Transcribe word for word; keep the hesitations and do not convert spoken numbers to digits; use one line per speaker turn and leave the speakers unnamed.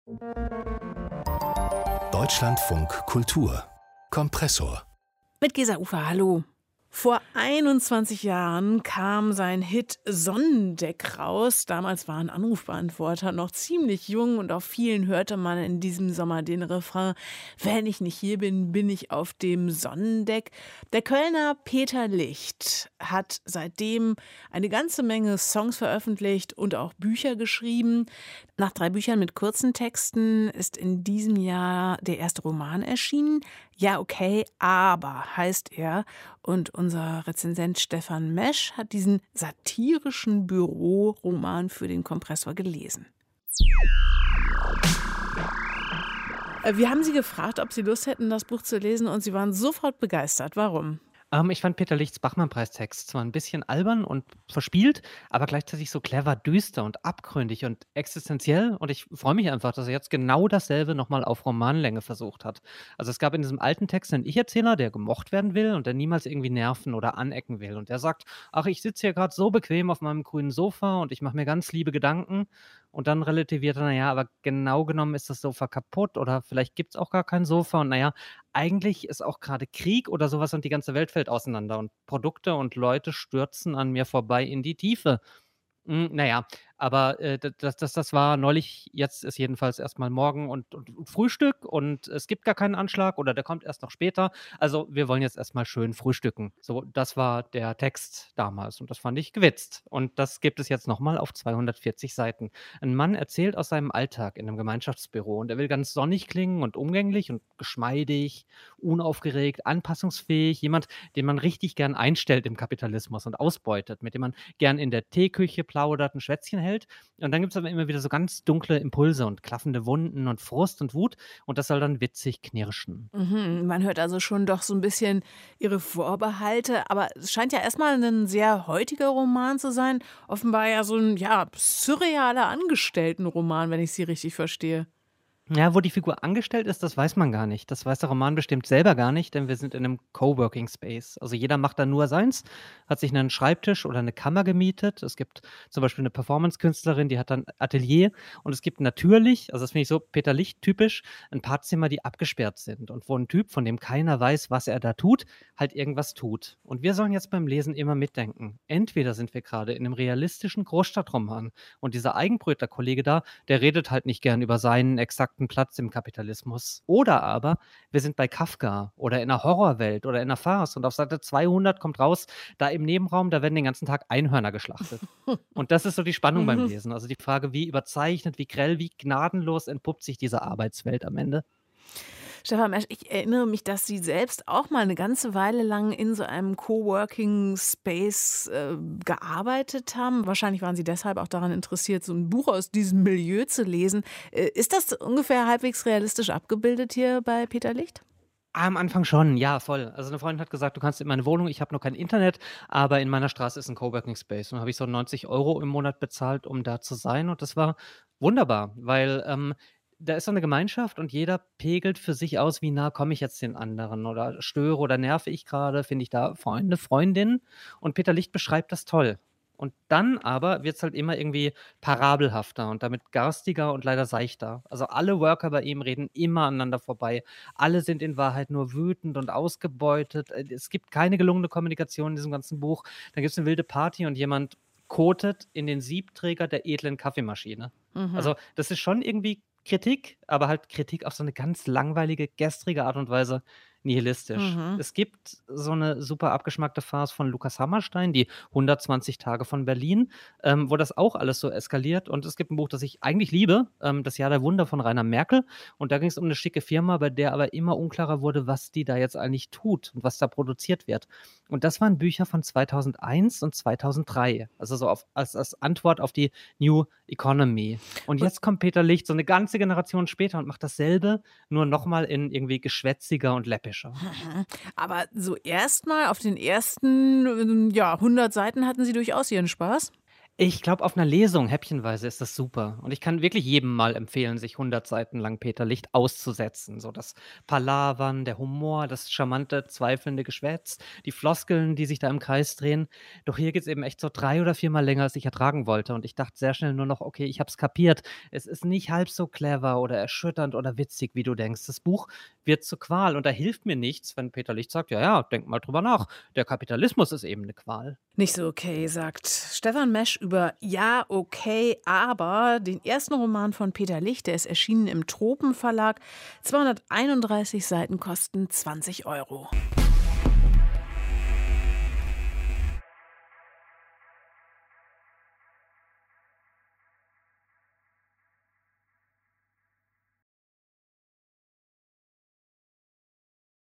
Deutschlandfunk Kultur Kompressor.
Mit Gesa Ufer, hallo. Vor einundzwanzig Jahren kam sein Hit Sonnendeck raus. Damals war ein Anrufbeantworter noch ziemlich jung und auf vielen hörte man in diesem Sommer den Refrain: Wenn ich nicht hier bin, bin ich auf dem Sonnendeck. Der Kölner Peter Licht hat seitdem eine ganze Menge Songs veröffentlicht und auch Bücher geschrieben. Nach drei Büchern mit kurzen Texten ist in diesem Jahr der erste Roman erschienen. Ja, okay, aber heißt er. Und unser Rezensent Stefan Mesch hat diesen satirischen Büroroman für den Kompressor gelesen. Wir haben Sie gefragt, ob Sie Lust hätten, das Buch zu lesen, und Sie waren sofort begeistert. Warum?
Ähm, ich fand Peter Lichts Bachmann-Preistext zwar ein bisschen albern und verspielt, aber gleichzeitig so clever, düster und abgründig und existenziell. Und ich freue mich einfach, dass er jetzt genau dasselbe nochmal auf Romanlänge versucht hat. Also es gab in diesem alten Text einen Ich-Erzähler, der gemocht werden will und der niemals irgendwie nerven oder anecken will. Und der sagt: Ach, ich sitze hier gerade so bequem auf meinem grünen Sofa und ich mache mir ganz liebe Gedanken. Und dann relativiert er: Naja, aber genau genommen ist das Sofa kaputt oder vielleicht gibt es auch gar kein Sofa. Und naja, eigentlich ist auch gerade Krieg oder sowas und die ganze Welt fällt auseinander und Produkte und Leute stürzen an mir vorbei in die Tiefe. Hm, na ja, aber, äh, d das das das war neulich. Jetzt ist jedenfalls erstmal morgen und und und Frühstück und es gibt gar keinen Anschlag oder der kommt erst noch später. Also, wir wollen jetzt erstmal schön frühstücken. So, das war der Text damals und das fand ich gewitzt. Und das gibt es jetzt noch mal auf zweihundertvierzig Seiten. Ein Mann erzählt aus seinem Alltag in einem Gemeinschaftsbüro und er will ganz sonnig klingen und umgänglich und geschmeidig, unaufgeregt, anpassungsfähig, jemand, den man richtig gern einstellt im Kapitalismus und ausbeutet, mit dem man gern in der Teeküche plaudert, 'n Schwätzchen hält. Und dann gibt's aber immer wieder so ganz dunkle Impulse und klaffende Wunden und Frust und Wut und das soll dann witzig knirschen.
Mhm, man hört also schon doch so ein bisschen Ihre Vorbehalte, aber es scheint ja erstmal ein sehr heutiger Roman zu sein. Offenbar ja so ein, ja, surrealer Angestelltenroman, wenn ich Sie richtig verstehe.
Ja, wo die Figur angestellt ist, das weiß man gar nicht. Das weiß der Roman bestimmt selber gar nicht, denn wir sind in einem Coworking Space. Also jeder macht da nur seins, hat sich einen Schreibtisch oder eine Kammer gemietet. Es gibt zum Beispiel eine Performance-Künstlerin, die hat dann Atelier und es gibt natürlich, also das finde ich so Peter Licht-typisch, ein paar Zimmer, die abgesperrt sind und wo ein Typ, von dem keiner weiß, was er da tut, halt irgendwas tut. Und wir sollen jetzt beim Lesen immer mitdenken. Entweder sind wir gerade in einem realistischen Großstadtroman und dieser Eigenbrötler-Kollege da, der redet halt nicht gern über seinen exakten Platz im Kapitalismus. Oder aber wir sind bei Kafka oder in einer Horrorwelt oder in einer Farce und auf Seite zweihundert kommt raus, da im Nebenraum, da werden den ganzen Tag Einhörner geschlachtet. Und das ist so die Spannung beim
Mhm.
Lesen. Also die Frage, wie überzeichnet, wie grell, wie gnadenlos entpuppt sich diese Arbeitswelt am Ende.
Stefan Mesch, ich erinnere mich, dass Sie selbst auch mal eine ganze Weile lang in so einem Coworking Space äh, gearbeitet haben. Wahrscheinlich waren Sie deshalb auch daran interessiert, so ein Buch aus diesem Milieu zu lesen. Äh, ist das ungefähr halbwegs realistisch abgebildet hier bei Peter Licht?
Am Anfang schon, ja, voll. Also eine Freundin hat gesagt, du kannst in meine Wohnung, ich habe noch kein Internet, aber in meiner Straße ist ein Coworking Space. Und dann habe ich so neunzig Euro im Monat bezahlt, um da zu sein. Und das war wunderbar, weil ähm, da ist so eine Gemeinschaft und jeder pegelt für sich aus, wie nah komme ich jetzt den anderen oder störe oder nerve ich gerade, finde ich da Freunde, Freundinnen. Und Peter Licht beschreibt das toll. Und dann aber wird es halt immer irgendwie parabelhafter und damit garstiger und leider seichter. Also alle Worker bei ihm reden immer aneinander vorbei. Alle sind in Wahrheit nur wütend und ausgebeutet. Äh, Es gibt keine gelungene Kommunikation in diesem ganzen Buch. Dann gibt es eine wilde Party und jemand kotet in den Siebträger der edlen Kaffeemaschine.
Mhm.
Also das ist schon irgendwie Kritik, aber halt Kritik auf so eine ganz langweilige, gestrige Art und Weise, nihilistisch.
Mhm.
Es gibt so eine super abgeschmackte Farce von Lukas Hammerstein, die hundertzwanzig Tage von Berlin, ähm, wo das auch alles so eskaliert. Und es gibt ein Buch, das ich eigentlich liebe, ähm, Das Jahr der Wunder von Rainer Merkel. Und da ging es um eine schicke Firma, bei der aber immer unklarer wurde, was die da jetzt eigentlich tut und was da produziert wird. Und das waren Bücher von zweitausendeins und zweitausenddrei, also so auf, als, als Antwort auf die New Economy. Und
Und
jetzt kommt Peter Licht so eine ganze Generation später und macht dasselbe, nur nochmal in irgendwie geschwätziger und läppischer.
Mhm. Aber so erstmal auf den ersten ähm, ja, hundert Seiten hatten Sie durchaus Ihren Spaß.
Ich glaube, auf 'ner Lesung häppchenweise ist das super. Und ich kann wirklich jedem mal empfehlen, sich hundert Seiten lang Peter Licht auszusetzen. So das Palavern, der Humor, das charmante, zweifelnde Geschwätz, die Floskeln, die sich da im Kreis drehen. Doch hier geht's eben echt so drei oder viermal länger, als ich ertragen wollte. Und ich dachte sehr schnell nur noch: „Okay, ich habe es kapiert. Es ist nicht halb so clever oder erschütternd oder witzig, wie du denkst. Das Buch wird zur Qual und da hilft mir nichts, wenn Peter Licht sagt: „Ja, ja, denk mal drüber nach. Der Kapitalismus ist eben 'ne Qual.“
Nicht so okay, sagt Stefan Mesch über Ja, okay, aber den ersten Roman von Peter Licht, der ist erschienen im Tropen Verlag. zweihunderteinunddreißig Seiten kosten zwanzig Euro.